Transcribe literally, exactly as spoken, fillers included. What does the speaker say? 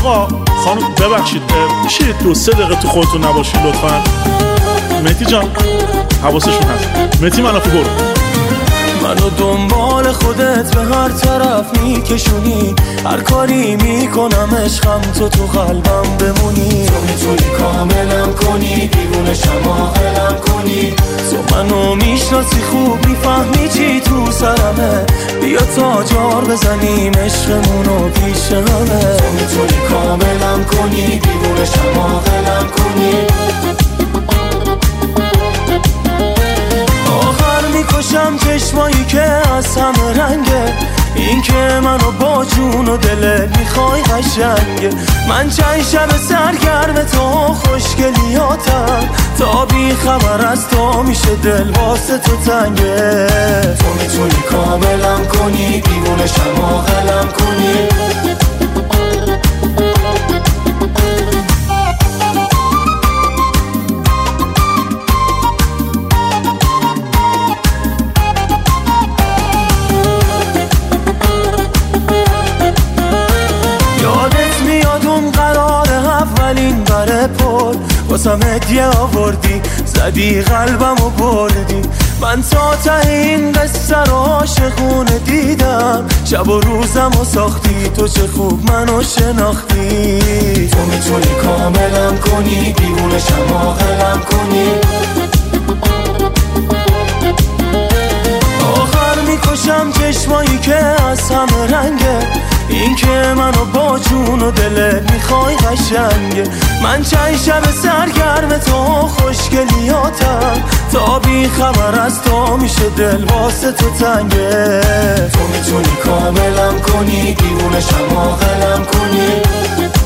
آقا خانم ببخشید میشه دو سه دقیقه تو خودتون نباشید لطفا. مهدی جان حواسشون هست. مهدی منافی برو. منو دنبال خودت به هر طرف میکشونی، هر کاری میکنم عشقم تو تو قلبم بمونی. تو میتونی کاملم کنی، دیوونه شم عاقلم کنی. تو منو میشناسی خوب، میفهمی چی تو سرمه. بیا تا جار بزنیم عشقمونو پیش همه. تو میتونی کاملم کنی، دیوونه شم عاقلم کنی. میکشم چشمایی که از همه رنگه، این که منو با جون و دلت میخوای قشنگه. من چند شب سرگرم تو خوشگلیاتم، تا بی خبر از تو میشه دل واسه تو تنگه. تو میتونی کاملم کنی، دیوونه شم عاقلم کنی. اولین بره پر واسم هدیه آوردی، زدی قلبم و بردی. من تا ته این قصه رو عاشقونه دیدم، شب و روزم و ساختی. تو چه خوب منو شناختی. تو میتونی کاملم کنی، دیوونه شم عاقلم کنی. آخر میکشم چشمایی که از همه رنگه، این که منو با جون و دلت میخوای قشنگه. من چند شب سرگرم تو خوشگلیاتم، تا بی خبر از تو میشه دل واسه تو تنگه. تو میتونی کاملم کنی، دیوونه شم عاقلم کنی.